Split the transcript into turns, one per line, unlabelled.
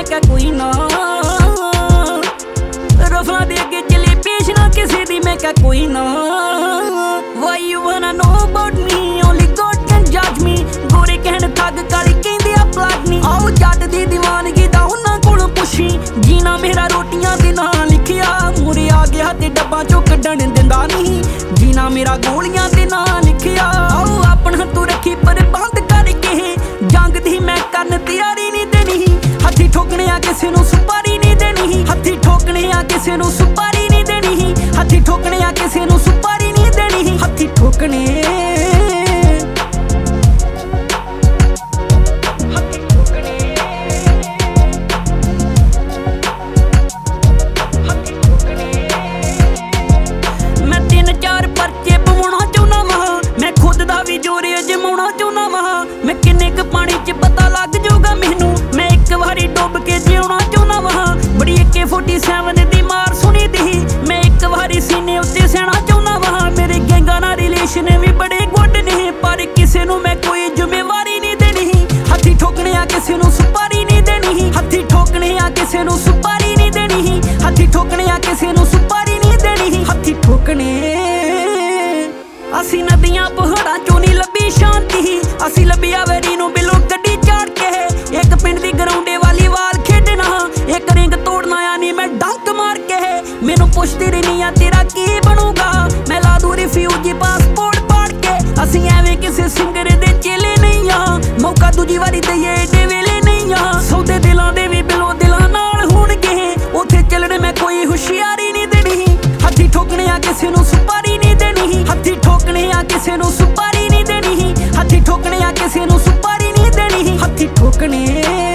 क्या कोई ना, रफला दे के चले पेश ना किसी दी मैं क्या कोई ना। Why you wanna know about me? Only God can judge me। गोरे कहन थग काले कहंदे आ प्लाट नी। आओ जट दी दीवानगी दा उन्हां कोलों पुछी, जीना मेरा रोटियां दे नाल लिखिया। मुरे आ गया ते डब्बा चों कड्ढण दिंदा नहीं, जीना मेरा गोलियां दे नाल लिखिया। आओ अपना तू रखी पर बंद करके, जंग दी मैं करन तैयारी नहीं देनी। हत्थी ठोकने आ किसे नूं सुपारी नहीं देनी, हत्थी ठोकने आ किसे नूं सुपारी नहीं देनी, हत्थी ठोकने आ किसे नूं सुपारी नहीं देनी, हत्थी ठोकने। मैं 3-4 परचे पवाउणा चाहुंदा वां, मैं खुद दा भी जोर अजमाउणा चाहुंदा वां। मैं किन्ने क पानी च पता लग जाऊगा मैनूं, मैं एक वारी डुੱਬ के जिउणा चाहुंदा वां। बड़ी AK-47 दी मार सुनी दी, मैं एक वारी सीने उत्ते सैणा चाहुंदा वां। मेरे गैंगां नाल रिलेशन भी बड़े गुड ने, पर किसे नूं मैं कोई जिम्मेवारी नहीं देनी। हत्थी ठोकने आ किसे नूं सुपारी नहीं देनी, हत्थी ठोकने आ किसे नूं सुपारी नहीं देनी, हत्थी ठोकने आ किसे नूं सुपारी नहीं देनी, हत्थी ठोकने। असी नदियां पहाड़ां चों नहीं लभी शांति, असी लभिया वैरी नूं बिलो गड्डी चाड़ के। एक पिंड दी ग्राउंडे वालीबाल खेडना, एक रिंग तोड़ना यानी मैं डंक मार के। मैनू पुछदी रहनी आ तेरा की बनूगा, मैं ला दूं रिफ्यूजी पासपोर्ट पाड़ के। असी एवें किसे सिंगर दे चेले नहीं आ, मौका दूजी वारी दईए एडे वेले नहीं आ। सौदे दिलां दे भी बिलो दिलां नाल होणगे, उत्थे चलणे मैं कोई हुशियारी नहीं देनी। हत्थी ठोकने आ किसे नूं सुपारी नहीं देनी, हत्थी ठोकने आ किसे नूं सुपारी नहीं देनी, हत्थी ठोकने आ किसे नूं सुपारी नहीं देनी, हत्थी ठोकने।